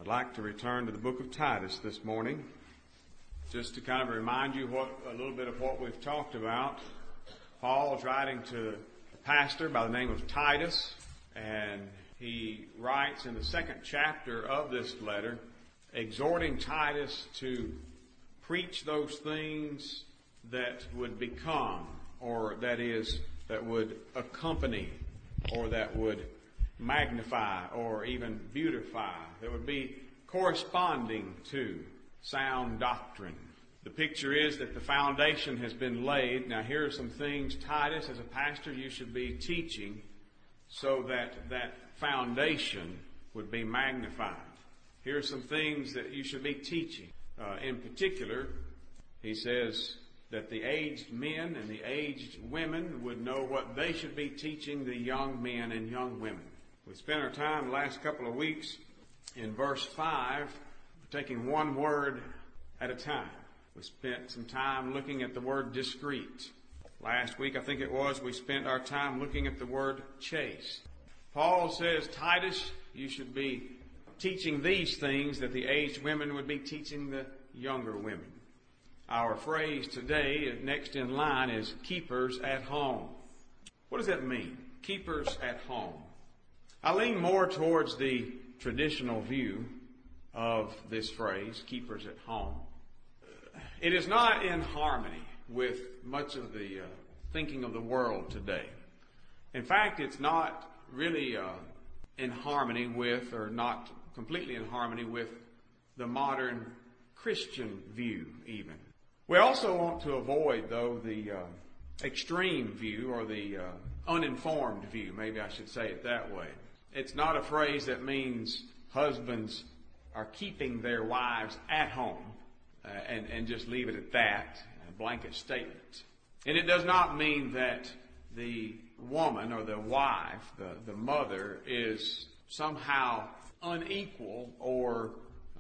like to return to the book of Titus this morning, just to kind of remind you a little bit of what we've talked about. Paul's writing to a pastor by the name of Titus, and he writes in the second chapter of this letter, exhorting Titus to preach those things that would become, or that would accompany, or that would magnify, or even beautify, that would be corresponding to sound doctrine. The picture is that the foundation has been laid. Now here are some things, Titus, as a pastor, you should be teaching so that that foundation would be magnified. Here are some things that you should be teaching. In particular, he says that the aged men and the aged women would know what they should be teaching the young men and young women. We spent our time the last couple of weeks in verse 5, taking one word at a time. We spent some time looking at the word discreet. Last week, I think it was, we spent our time looking at the word chaste. Paul says, Titus, you should be teaching these things that the aged women would be teaching the younger women. Our phrase today, next in line, is keepers at home. What does that mean? Keepers at home. I lean more towards the traditional view of this phrase, keepers at home. It is not in harmony with much of the thinking of the world today. In fact, it's not really in harmony with, or not completely in harmony with, the modern Christian view even. We also want to avoid, though, the extreme view, or the uninformed view, maybe I should say it that way. It's not a phrase that means husbands are keeping their wives at home and just leave it at that, a blanket statement. And it does not mean that the woman or the wife, the mother, is somehow unequal or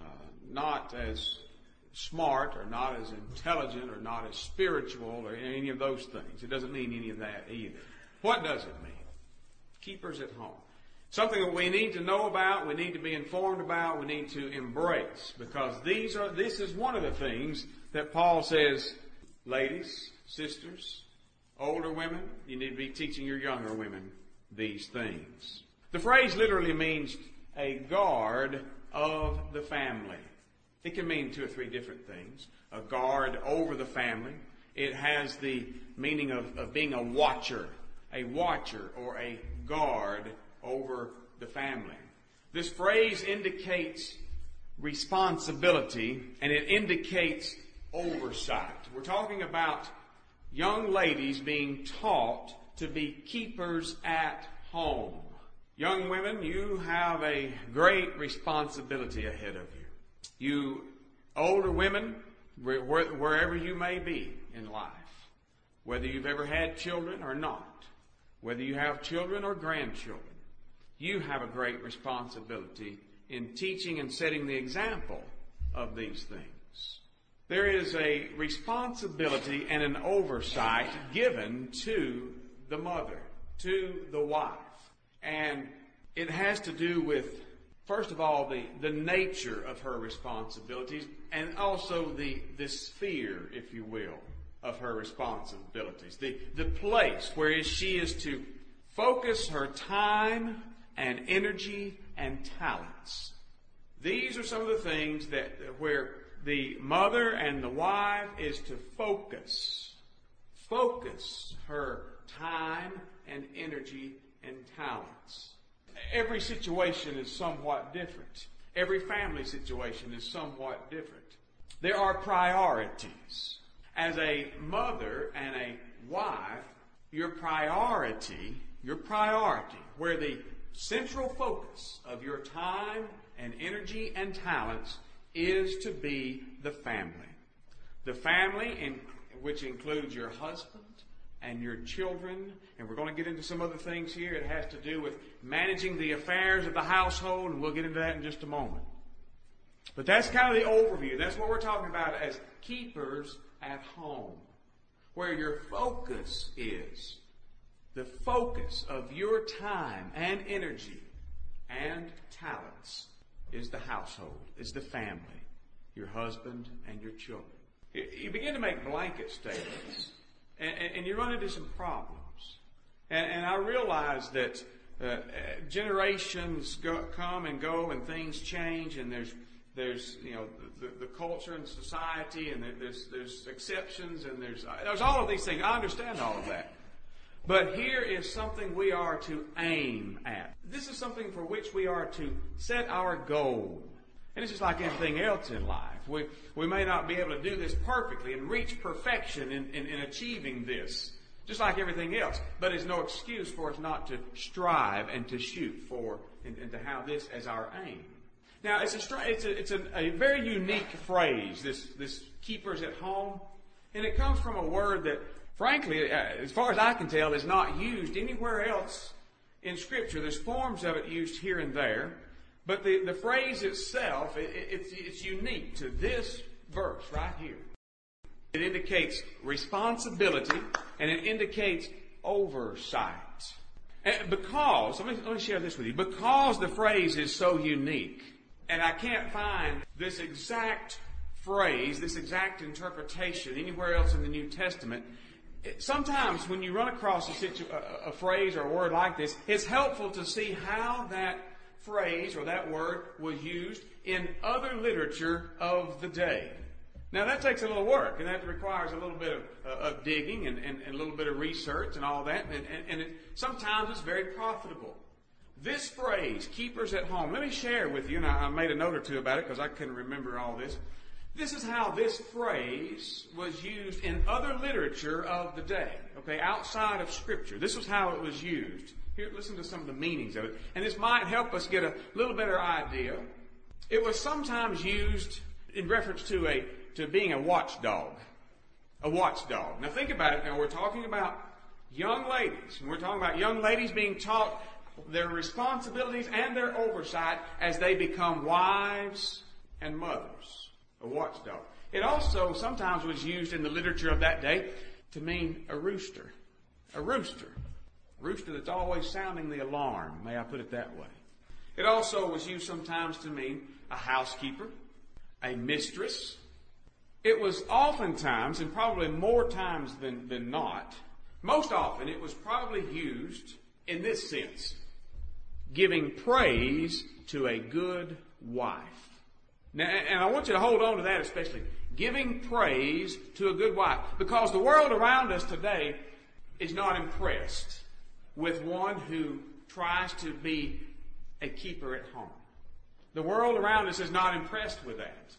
not as smart or not as intelligent or not as spiritual or any of those things. It doesn't mean any of that either. What does it mean? Keepers at home. Something that we need to know about, we need to be informed about, we need to embrace, because this is one of the things that Paul says, ladies, sisters, older women, you need to be teaching your younger women these things. The phrase literally means a guard of the family. It can mean two or three different things. A guard over the family. It has the meaning of being a watcher or a guard over the family. This phrase indicates responsibility, and it indicates oversight. We're talking about young ladies being taught to be keepers at home. Young women, you have a great responsibility ahead of you. You older women, wherever you may be in life, whether you've ever had children or not, whether you have children or grandchildren, you have a great responsibility in teaching and setting the example of these things. There is a responsibility and an oversight given to the mother, to the wife. And it has to do with, first of all, the nature of her responsibilities, and also the sphere, if you will, of her responsibilities. The place where she is to focus her time and energy and talents. These are some of the things where the mother and the wife is to focus her time and energy and talents. Every situation is somewhat different. Every family situation is somewhat different. There are priorities. As a mother and a wife, your priority, where the central focus of your time and energy and talents is to be the family. The family, which includes your husband and your children, and we're going to get into some other things here. It has to do with managing the affairs of the household, and we'll get into that in just a moment. But that's kind of the overview. That's what we're talking about as keepers at home, where your focus is. The focus of your time and energy and talents is the household, is the family, your husband and your children. You begin to make blanket statements, and you run into some problems. And I realize that generations come and go, and things change, and there's the culture and society, and there's exceptions, and there's all of these things. I understand all of that. But here is something we are to aim at. This is something for which we are to set our goal. And it's just like anything else in life. We may not be able to do this perfectly and reach perfection in achieving this, just like everything else. But it's no excuse for us not to strive and to shoot for and to have this as our aim. Now, it's a very unique phrase, this keepers at home. And it comes from a word that, frankly, as far as I can tell, is not used anywhere else in Scripture. There's forms of it used here and there. But the phrase itself, it's unique to this verse right here. It indicates responsibility, and it indicates oversight. And because, let me share this with you, because the phrase is so unique, and I can't find this exact phrase, this exact interpretation anywhere else in the New Testament, sometimes when you run across a phrase or a word like this, it's helpful to see how that phrase or that word was used in other literature of the day. Now that takes a little work, and that requires a little bit of digging and a little bit of research and all that, and sometimes it's very profitable. This phrase, keepers at home, let me share with you, and I made a note or two about it because I couldn't remember all this. This is how this phrase was used in other literature of the day, okay, outside of Scripture. This was how it was used. Here, listen to some of the meanings of it. And this might help us get a little better idea. It was sometimes used in reference to being a watchdog. A watchdog. Now think about it. Now we're talking about young ladies. And we're talking about young ladies being taught their responsibilities and their oversight as they become wives and mothers. A watchdog. It also sometimes was used in the literature of that day to mean a rooster. A rooster. Rooster that's always sounding the alarm, may I put it that way. It also was used sometimes to mean a housekeeper, a mistress. It was oftentimes, and probably more times than not, most often it was probably used in this sense: giving praise to a good wife. Now, and I want you to hold on to that especially. Giving praise to a good wife. Because the world around us today is not impressed with one who tries to be a keeper at home. The world around us is not impressed with that.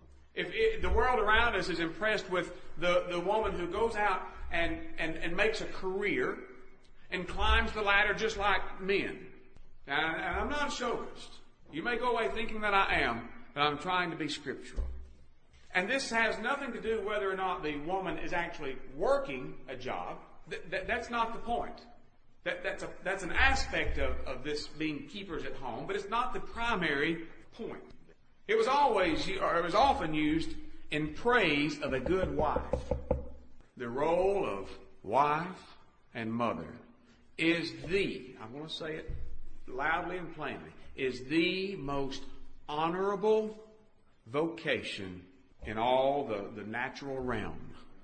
The world around us is impressed with the woman who goes out and makes a career and climbs the ladder just like men. Now, and I'm not a chauvinist. You may go away thinking that I am, but I'm trying to be scriptural. And this has nothing to do whether or not the woman is actually working a job. That's not the point. That's an aspect of this being keepers at home, but it's not the primary point. It was often used in praise of a good wife. The role of wife and mother is I'm going to say it loudly and plainly, is the most honorable vocation in all the natural realm.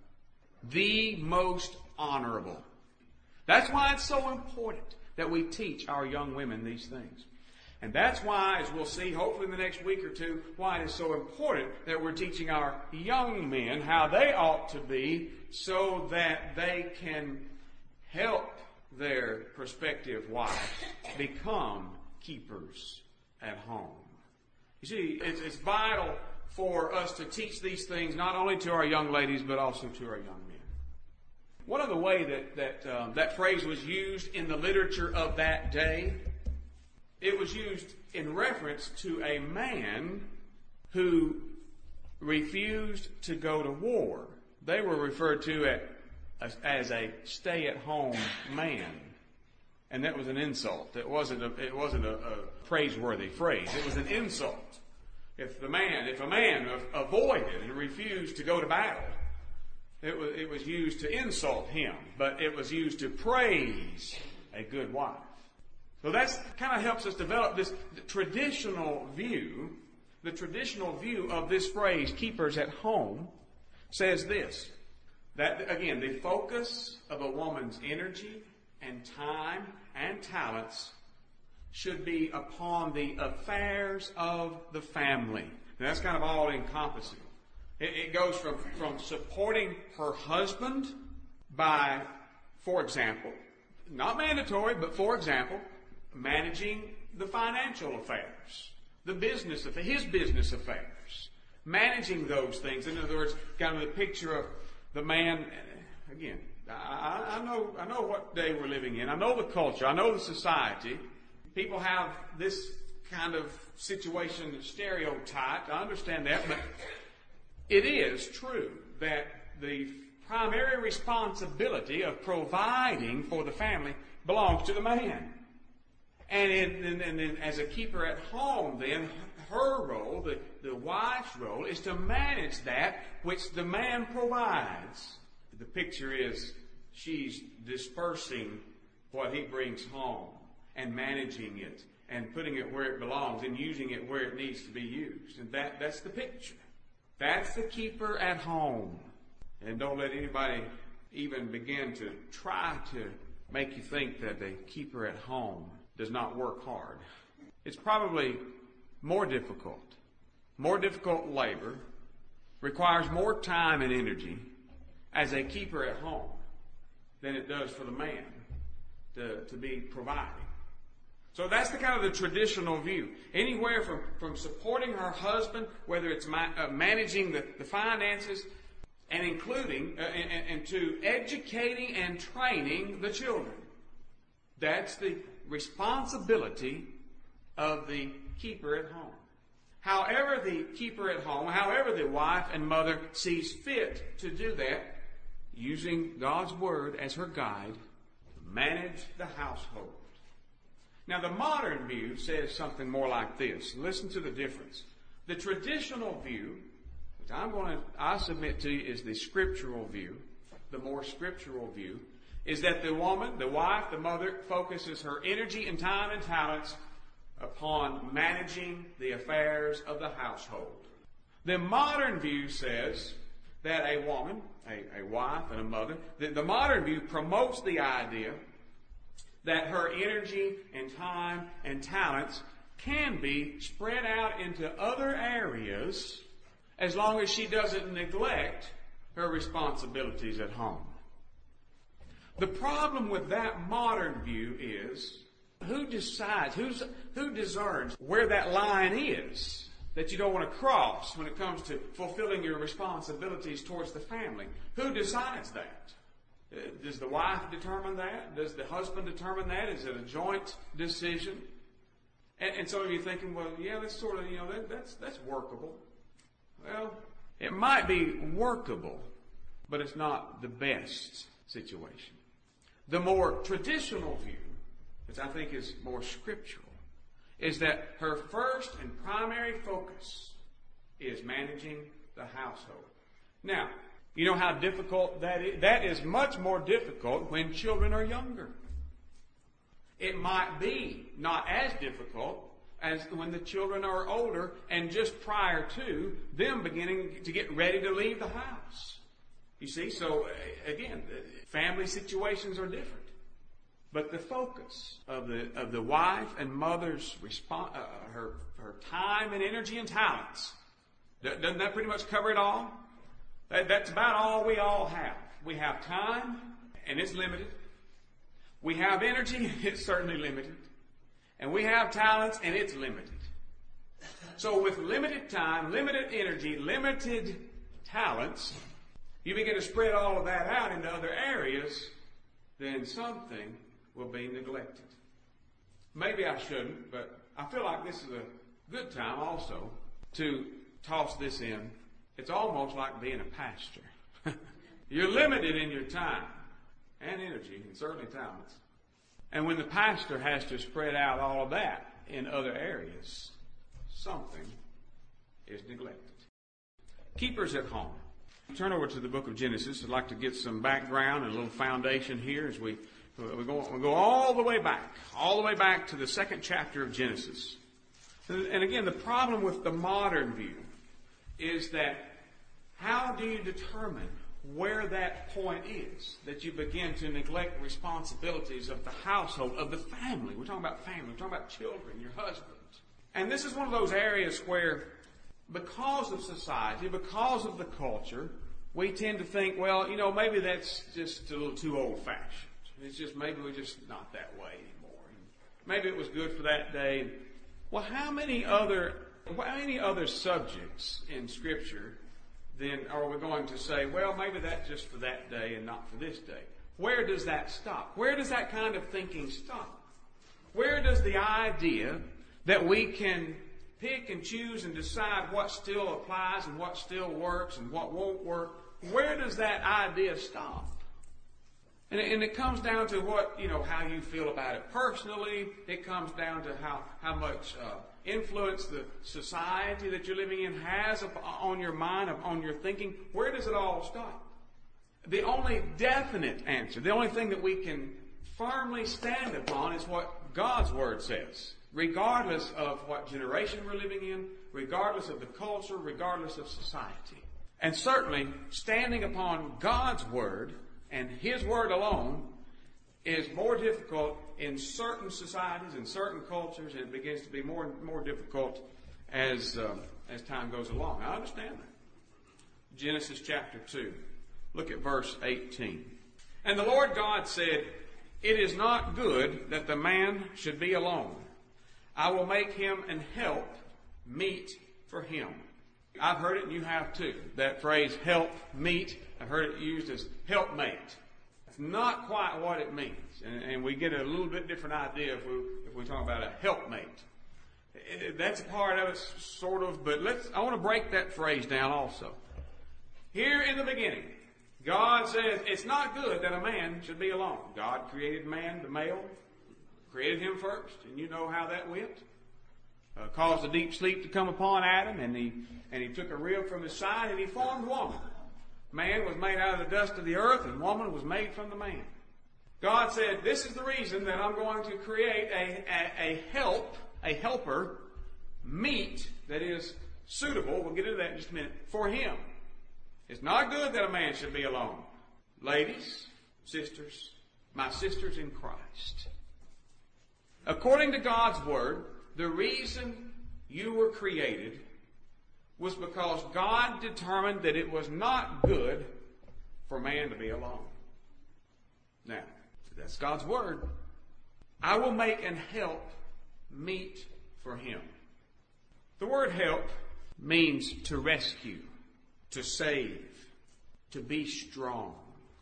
The most honorable. That's why it's so important that we teach our young women these things. And that's why, as we'll see hopefully in the next week or two, why it is so important that we're teaching our young men how they ought to be so that they can help their prospective wives become keepers at home. You see, it's vital for us to teach these things not only to our young ladies but also to our young men. One of the way that phrase was used in the literature of that day, it was used in reference to a man who refused to go to war. They were referred to as a stay-at-home man, and that was an insult. It wasn't a praiseworthy phrase. It was an insult. If a man avoided and refused to go to battle, it was used to insult him, but it was used to praise a good wife. So that kind of helps us develop this traditional view. The traditional view of this phrase, keepers at home, says this. That, again, the focus of a woman's energy and time and talents should be upon the affairs of the family. And that's kind of all encompassing. It goes from supporting her husband by, for example, not mandatory, but for example, managing the financial affairs, his business affairs, managing those things. In other words, kind of the picture of the man, again, I know what day we're living in. I know the culture. I know the society. People have this kind of situation stereotyped. I understand that, but it is true that the primary responsibility of providing for the family belongs to the man. And as a keeper at home, then, her role, the wife's role, is to manage that which the man provides. The picture is she's dispersing what he brings home and managing it and putting it where it belongs and using it where it needs to be used. And that's the picture. That's the keeper at home. And don't let anybody even begin to try to make you think that the keeper at home does not work hard. It's probably more difficult labor, requires more time and energy as a keeper at home than it does for the man to be providing. So that's the kind of the traditional view. Anywhere from supporting her husband, whether it's managing the finances, and including and to educating and training the children. That's the responsibility of the keeper at home. However the keeper at home, however the wife and mother sees fit to do that, using God's Word as her guide, to manage the household. Now the modern view says something more like this. Listen to the difference. The traditional view, which I submit to you is the scriptural view, the more scriptural view, is that the woman, the wife, the mother, focuses her energy and time and talents upon managing the affairs of the household. The modern view says that a woman, a wife and a mother, the modern view promotes the idea that her energy and time and talents can be spread out into other areas as long as she doesn't neglect her responsibilities at home. The problem with that modern view is who decides, who discerns where that line is that you don't want to cross when it comes to fulfilling your responsibilities towards the family. Who decides that? Does the wife determine that? Does the husband determine that? Is it a joint decision? And some of you are thinking, well, yeah, that's sort of, that's workable. Well, it might be workable, but it's not the best situation. The more traditional view, which I think is more scriptural, is that her first and primary focus is managing the household. Now, you know how difficult that is? That is much more difficult when children are younger. It might be not as difficult as when the children are older and just prior to them beginning to get ready to leave the house. You see, so again, family situations are different. But the focus of the wife and mother's her time and energy and talents, doesn't that pretty much cover it all? That's about all we all have. We have time, and it's limited. We have energy, it's certainly limited. And we have talents, and it's limited. So with limited time, limited energy, limited talents, you begin to spread all of that out into other areas, then something will be neglected. Maybe I shouldn't, but I feel like this is a good time also to toss this in. It's almost like being a pastor. You're limited in your time and energy and certainly talents. And when the pastor has to spread out all of that in other areas, something is neglected. Keepers at home. Turn over to the book of Genesis. I'd like to get some background and a little foundation here as we We go all the way back to the second chapter of Genesis. And again, the problem with the modern view is that how do you determine where that point is that you begin to neglect responsibilities of the household, of the family? We're talking about family. We're talking about children, your husband. And this is one of those areas where, because of society, because of the culture, we tend to think, well, maybe that's just a little too old-fashioned. It's just, maybe we're just not that way anymore. Maybe it was good for that day. Well, how many other subjects in Scripture then are we going to say, well, maybe that's just for that day and not for this day? Where does that stop? Where does that kind of thinking stop? Where does the idea that we can pick and choose and decide what still applies and what still works and what won't work, where does that idea stop? And it comes down to how you feel about it personally. It comes down to how much influence the society that you're living in has on your mind, on your thinking. Where does it all stop? The only definite answer, the only thing that we can firmly stand upon is what God's Word says, regardless of what generation we're living in, regardless of the culture, regardless of society. And certainly, standing upon God's Word and His Word alone is more difficult in certain societies, in certain cultures, and it begins to be more and more difficult as time goes along. I understand that. Genesis chapter 2. Look at verse 18. And the Lord God said, "It is not good that the man should be alone. I will make him an help meet for him." I've heard it, and you have too. That phrase, help meet, I've heard it used as helpmate. It's not quite what it means. And we get a little bit different idea if we talk about a helpmate. That's a part of it, sort of, but I want to break that phrase down also. Here in the beginning, God says it's not good that a man should be alone. God created man, the male, created him first, and you know how that went. Caused a deep sleep to come upon Adam, and he took a rib from his side, and he formed woman. Man was made out of the dust of the earth, and woman was made from the man. God said, this is the reason that I'm going to create a helper, meet, that is suitable, we'll get into that in just a minute, for him. It's not good that a man should be alone. Ladies, sisters, my sisters in Christ. According to God's Word, the reason you were created was because God determined that it was not good for man to be alone. Now, that's God's Word. I will make an help meet for him. The word help means to rescue, to save, to be strong.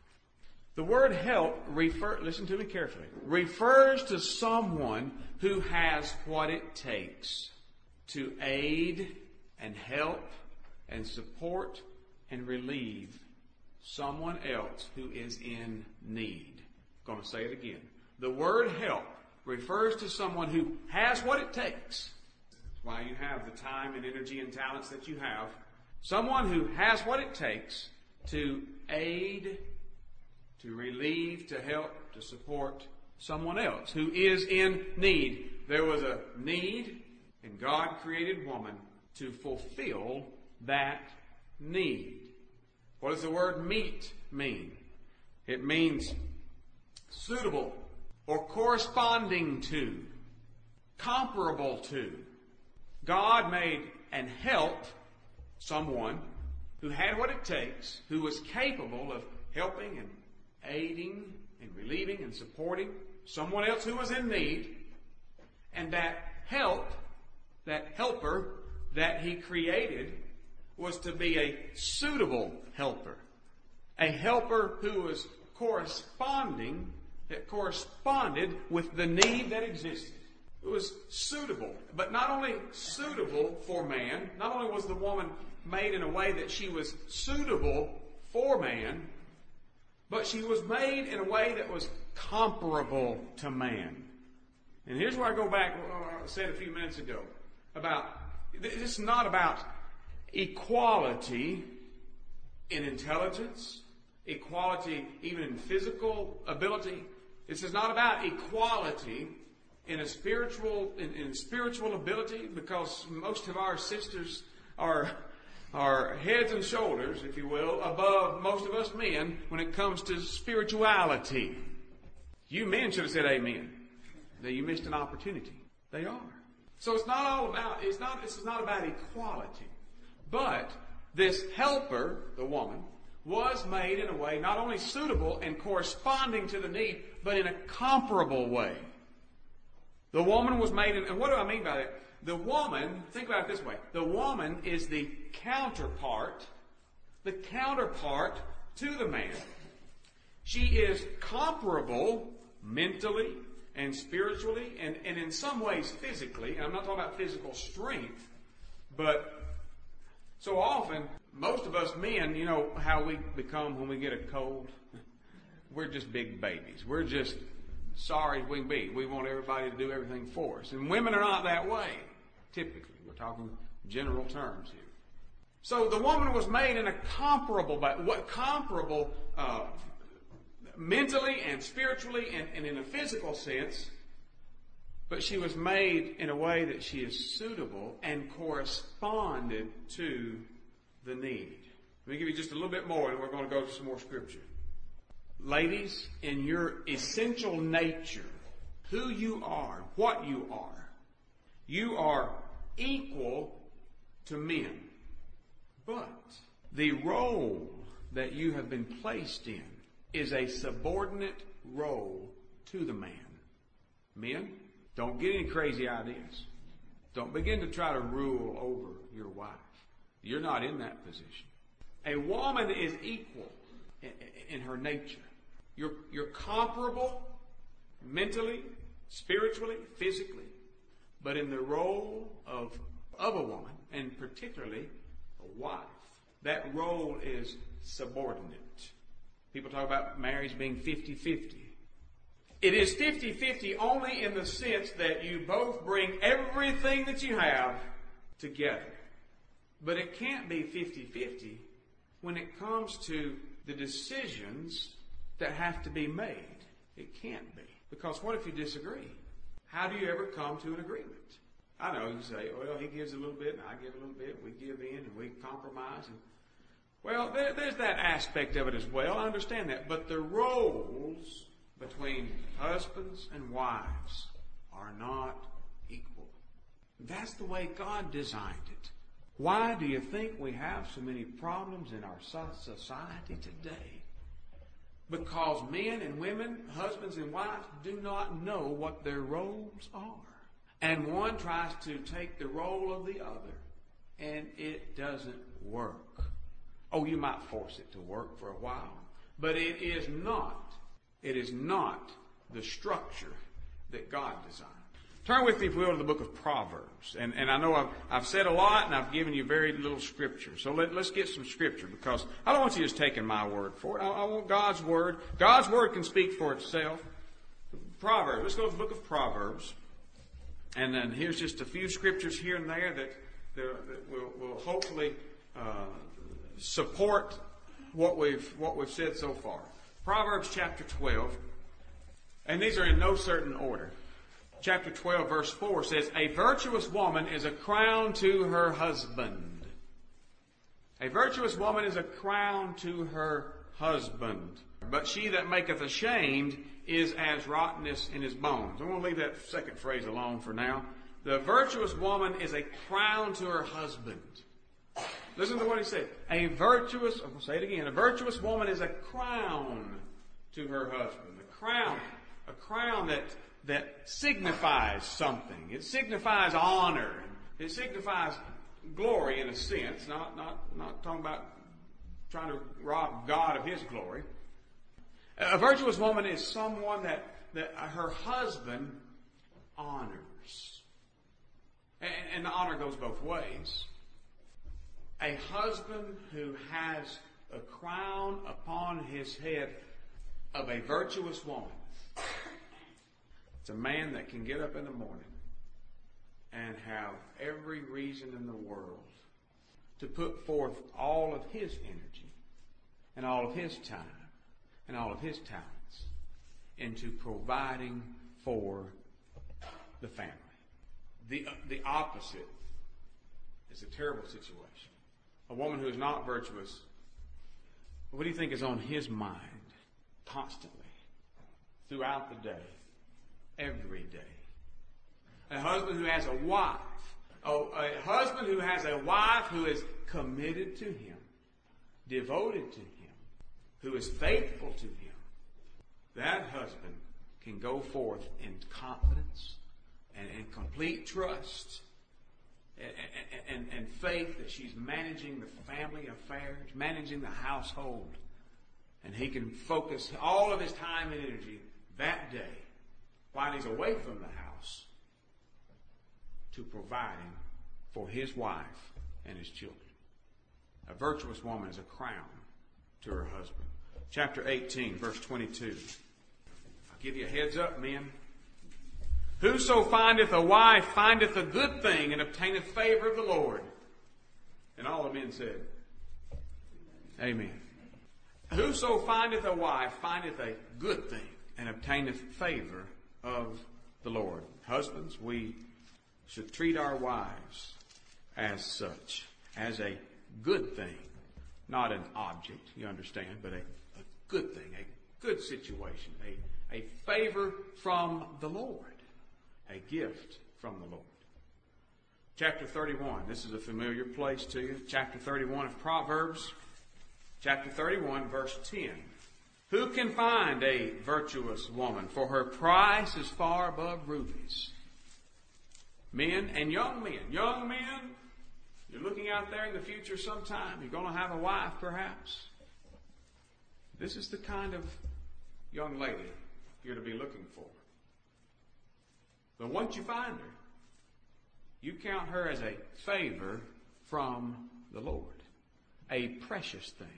The word help, listen to me carefully, refers to someone who has what it takes to aid and help and support and relieve someone else who is in need. I'm going to say it again. The word help refers to someone who has what it takes. That's why you have the time and energy and talents that you have. Someone who has what it takes to aid, to relieve, to help, to support someone else who is in need. There was a need, and God created woman to fulfill that need. What does the word meet mean? It means suitable or corresponding to, comparable to. God made and helped someone who had what it takes, who was capable of helping and aiding and relieving and supporting someone else who was in need. And that help, that helper that he created was to be a suitable helper. A helper who was that corresponded with the need that existed. It was suitable, but not only suitable for man, not only was the woman made in a way that she was suitable for man, but she was made in a way that was comparable to man. And here's where I go back, I said a few minutes ago, this is not about equality in intelligence, equality even in physical ability. This is not about equality in spiritual ability, because most of our sisters are heads and shoulders, if you will, above most of us men when it comes to spirituality. You men should have said amen. That you missed an opportunity. They are. So this is not about equality. But this helper, the woman, was made in a way not only suitable and corresponding to the need, but in a comparable way. The woman was made in, and what do I mean by that? The woman, think about it this way, the woman is the counterpart to the man. She is comparable mentally and spiritually and in some ways physically. And I'm not talking about physical strength, but so often, most of us men, you know how we become when we get a cold? We're just big babies. We're just sorry as we can be. We want everybody to do everything for us. And women are not that way, typically. We're talking general terms here. So the woman was made in a comparable mentally and spiritually and in a physical sense, but she was made in a way that she is suitable and corresponded to the need. Let me give you just a little bit more, and we're going to go to some more scripture. Ladies, in your essential nature, who you are, what you are equal to men. But the role that you have been placed in is a subordinate role to the man. Men, don't get any crazy ideas. Don't begin to try to rule over your wife. You're not in that position. A woman is equal in her nature. You're comparable mentally, spiritually, physically, but in the role of a woman, and particularly a wife, that role is subordinate. People talk about marriage being 50-50. It is 50-50 only in the sense that you both bring everything that you have together. But it can't be 50-50 when it comes to the decisions that have to be made. It can't be. Because what if you disagree? How do you ever come to an agreement? I know you say, well, he gives a little bit and I give a little bit. We give in and we compromise. Well, there's that aspect of it as well. I understand that. But the roles between husbands and wives are not equal. That's the way God designed it. Why do you think we have so many problems in our society today? Because men and women, husbands and wives, do not know what their roles are. And one tries to take the role of the other, and it doesn't work. Oh, you might force it to work for a while, but it is not the structure that God designed. Turn with me, if you will, to the book of Proverbs. And I know I've said a lot, and I've given you very little scripture. So let's get some scripture, because I don't want you just taking my word for it. I want God's word. God's word can speak for itself. Proverbs. Let's go to the book of Proverbs. And then here's just a few scriptures here and there that will hopefully support what we've said so far. Proverbs chapter 12. And these are in no certain order. Chapter 12, verse 4 says, a virtuous woman is a crown to her husband. A virtuous woman is a crown to her husband. But she that maketh ashamed is as rottenness in his bones. I'm going to leave that second phrase alone for now. The virtuous woman is a crown to her husband. Listen to what he said. I'll say it again. A virtuous woman is a crown to her husband. A crown that signifies something. It signifies honor. It signifies glory in a sense. Not talking about trying to rob God of His glory. A virtuous woman is someone that her husband honors. And the honor goes both ways. A husband who has a crown upon his head of a virtuous woman. It's a man that can get up in the morning and have every reason in the world to put forth all of his energy and all of his time and all of his talents into providing for the family. The opposite is a terrible situation. A woman who is not virtuous, what do you think is on his mind constantly, throughout the day, every day? A husband who has a wife, a husband who has a wife who is committed to him, devoted to him, who is faithful to him. That husband can go forth in confidence and in complete trust and faith that she's managing the family affairs, managing the household. And he can focus all of his time and energy that day while he's away from the house to providing for his wife and his children. A virtuous woman is a crown to her husband. Chapter 18, verse 22. I'll give you a heads up, men. Whoso findeth a wife findeth a good thing and obtaineth favor of the Lord. And all the men said, Amen. Whoso findeth a wife findeth a good thing and obtaineth favor of the Lord. Husbands, we should treat our wives as such, as a good thing. Not an object, you understand, but a good thing, a good situation, a favor from the Lord. A gift from the Lord. Chapter 31. This is a familiar place to you. Chapter 31 of Proverbs. Chapter 31, verse 10. Who can find a virtuous woman? For her price is far above rubies. Men and young men. Young men, you're looking out there in the future sometime. You're going to have a wife, perhaps. This is the kind of young lady you're to be looking for. But once you find her, you count her as a favor from the Lord. A precious thing.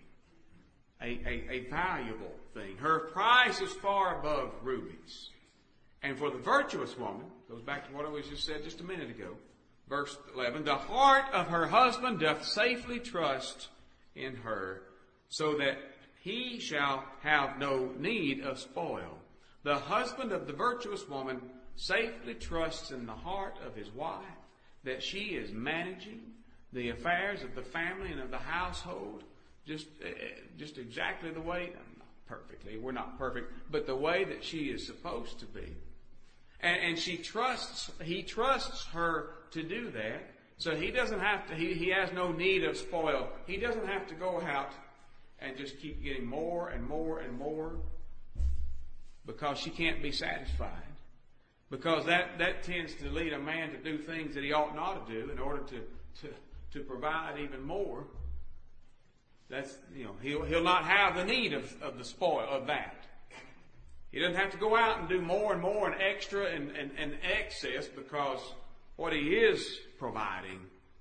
A valuable thing. Her price is far above rubies. And for the virtuous woman, goes back to what I was just said just a minute ago, verse 11, the heart of her husband doth safely trust in her, so that he shall have no need of spoil. The husband of the virtuous woman safely trusts in the heart of his wife that she is managing the affairs of the family and of the household just exactly the way, not perfectly, we're not perfect, but the way that she is supposed to be. And he trusts her to do that, so he doesn't have to, he has no need of spoil. He doesn't have to go out and just keep getting more and more and more because she can't be satisfied. Because that tends to lead a man to do things that he ought not to do in order to provide even more. That's, he'll not have the need of the spoil of that. He doesn't have to go out and do more and more and extra and excess, because what he is providing,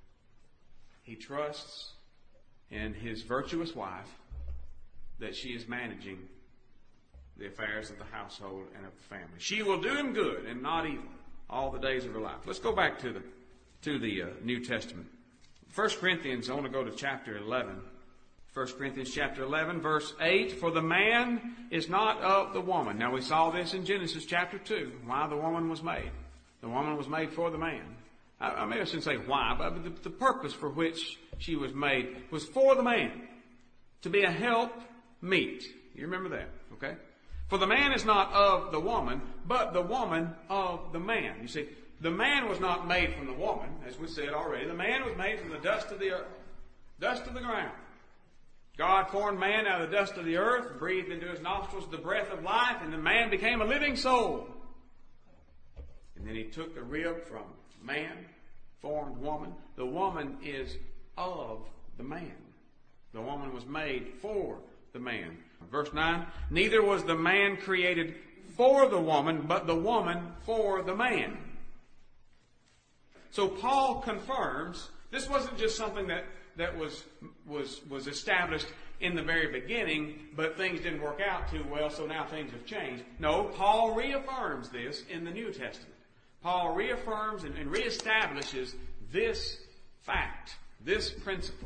he trusts in his virtuous wife that she is managing the affairs of the household and of the family. She will do him good and not evil all the days of her life. Let's go back to the New Testament. 1 Corinthians, I want to go to chapter 11. 1 Corinthians chapter 11, verse 8, for the man is not of the woman. Now we saw this in Genesis chapter 2, why the woman was made. The woman was made for the man. I maybe I shouldn't say why, but the purpose for which she was made was for the man, to be a help meet. You remember that, okay? For the man is not of the woman, but the woman of the man. You see, the man was not made from the woman, as we said already. The man was made from the dust of the earth, dust of the ground. God formed man out of the dust of the earth, breathed into his nostrils the breath of life, and the man became a living soul. And then he took the rib from man, formed woman. The woman is of the man. The woman was made for the man. Verse 9, neither was the man created for the woman, but the woman for the man. So Paul confirms this wasn't just something that was established in the very beginning, but things didn't work out too well, so now things have changed. No, Paul reaffirms this in the New Testament. Paul reaffirms and reestablishes this fact, this principle.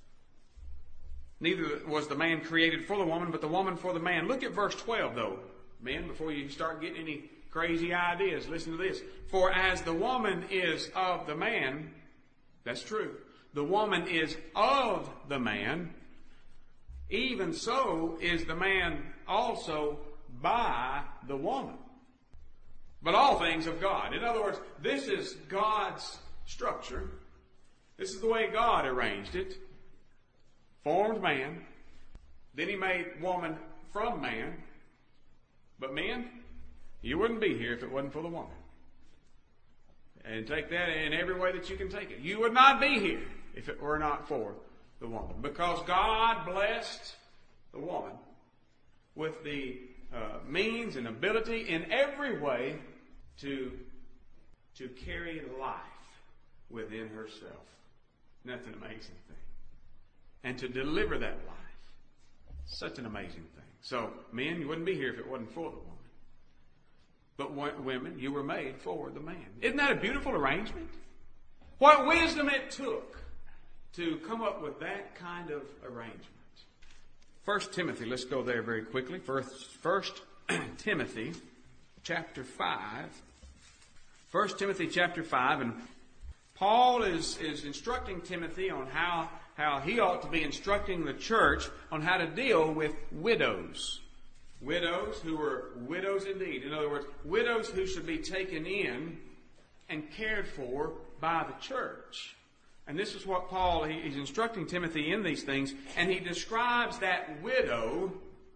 Neither was the man created for the woman, but the woman for the man. Look at verse 12, though. Men, before you start getting any crazy ideas, listen to this. For as the woman is of the man, that's true. The woman is of the man, even so is the man also by the woman. But all things of God. In other words, this is God's structure. This is the way God arranged it. Formed man. Then He made woman from man. But men, you wouldn't be here if it wasn't for the woman. And take that in every way that you can take it. You would not be here if it were not for the woman. Because God blessed the woman with the means and ability in every way to carry life within herself. That's an amazing thing. And to deliver that life. Such an amazing thing. So, men, you wouldn't be here if it wasn't for the woman. But women, you were made for the man. Isn't that a beautiful arrangement? What wisdom it took to come up with that kind of arrangement. 1 Timothy, let's go there very quickly. 1 Timothy chapter 5. 1 Timothy chapter 5, and Paul is instructing Timothy on how he ought to be instructing the church on how to deal with widows. Widows who were widows indeed. In other words, widows who should be taken in and cared for by the church. And this is what Paul, he's instructing Timothy in these things, and he describes that widow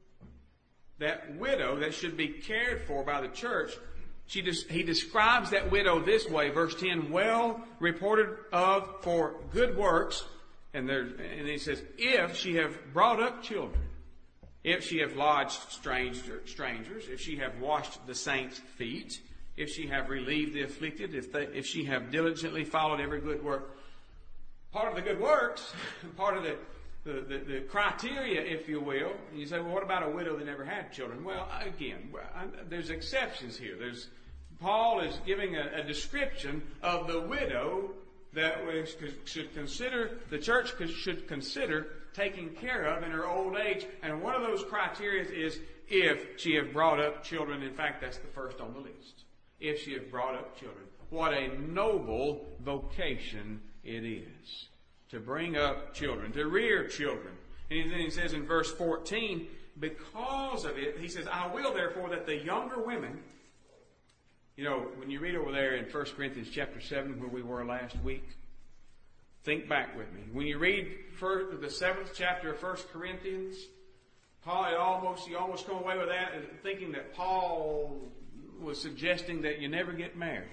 that should be cared for by the church. He describes that widow this way, verse 10, well reported of for good works, and he says, if she have brought up children, if she have lodged strangers, if she have washed the saints' feet, if she have relieved the afflicted, if she have diligently followed every good work. Part of the good works, part of the criteria, if you will, and you say, well, what about a widow that never had children? Well, again, there's exceptions here. Paul is giving a description of the widow that the church should consider taking care of in her old age. And one of those criteria is if she have brought up children. In fact, that's the first on the list. If she have brought up children. What a noble vocation it is to bring up children, to rear children. And then he says in verse 14, because of it, he says, I will therefore that the younger women, you know, when you read over there in 1 Corinthians chapter 7 where we were last week, think back with me. When you read the 7th chapter of 1 Corinthians, you almost come away with that thinking that Paul was suggesting that you never get married.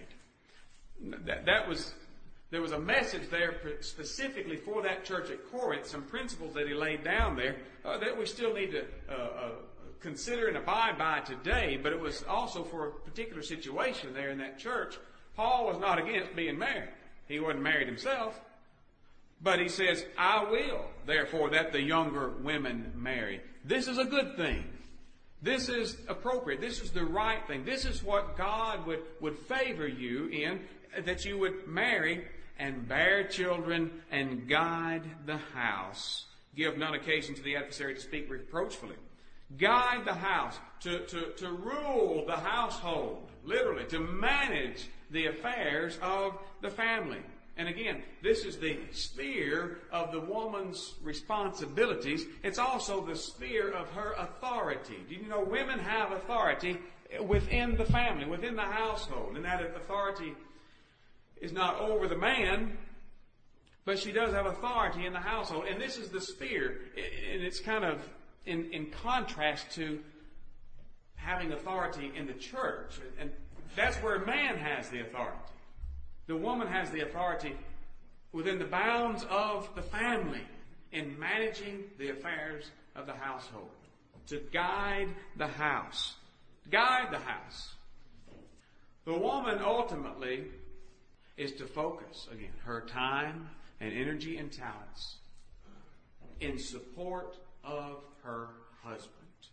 There was a message there specifically for that church at Corinth, some principles that he laid down there that we still need to consider and abide by today, but it was also for a particular situation there in that church. Paul was not against being married. He wasn't married himself, but he says, I will, therefore, that the younger women marry. This is a good thing. This is appropriate. This is the right thing. This is what God would favor you in, that you would marry and bear children and guide the house. Give none occasion to the adversary to speak reproachfully. Guide the house, to rule the household, literally, to manage the affairs of the family. And again, this is the sphere of the woman's responsibilities. It's also the sphere of her authority. Do you know women have authority within the family, within the household? And that authority is not over the man, but she does have authority in the household. And this is the sphere. And it's kind of in contrast to having authority in the church. And that's where man has the authority. The woman has the authority within the bounds of the family in managing the affairs of the household. To guide the house. Guide the house. The woman ultimately is to focus, again, her time and energy and talents in support of her husband.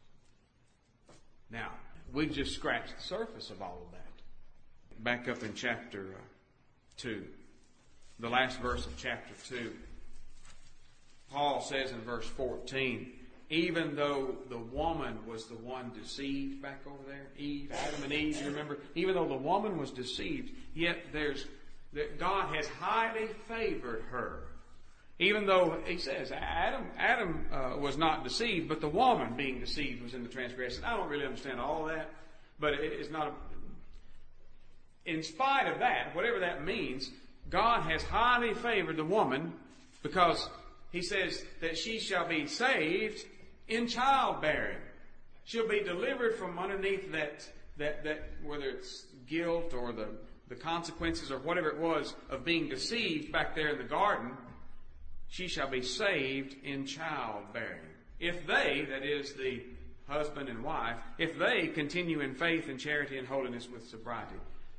Now, we've just scratched the surface of all of that. Back up in chapter 2, the last verse of chapter 2. Paul says in verse 14, even though the woman was the one deceived back over there, Eve, Adam and Eve, you remember? Even though the woman was deceived, yet God has highly favored her. Even though, he says, Adam was not deceived, but the woman being deceived was in the transgression. I don't really understand all of that, but it's not. In spite of that, whatever that means, God has highly favored the woman because he says that she shall be saved in childbearing. She'll be delivered from underneath that whether it's guilt or the consequences or whatever it was of being deceived back there in the garden. She shall be saved in childbearing. If they, that is the husband and wife, if they continue in faith and charity and holiness with sobriety.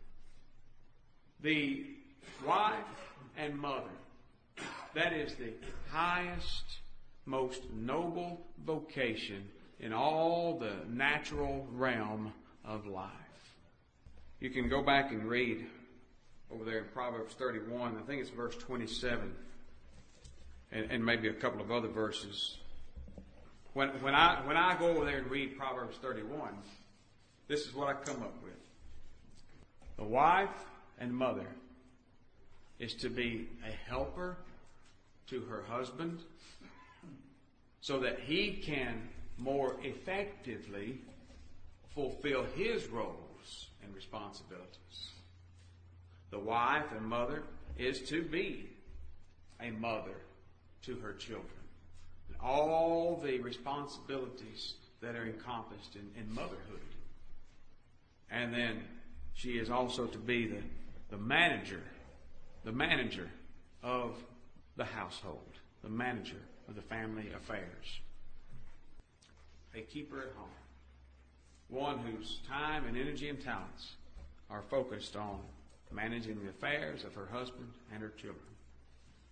The wife and mother, that is the highest, most noble vocation in all the natural realm of life. You can go back and read over there in Proverbs 31, I think it's verse 27. And maybe a couple of other verses. When I go over there and read Proverbs 31, this is what I come up with. The wife and mother is to be a helper to her husband so that he can more effectively fulfill his roles and responsibilities. The wife and mother is to be a mother to her children. And all the responsibilities that are encompassed in motherhood. And then she is also to be the manager of the household, the manager of the family affairs. A keeper at home. One whose time and energy and talents are focused on managing the affairs of her husband and her children.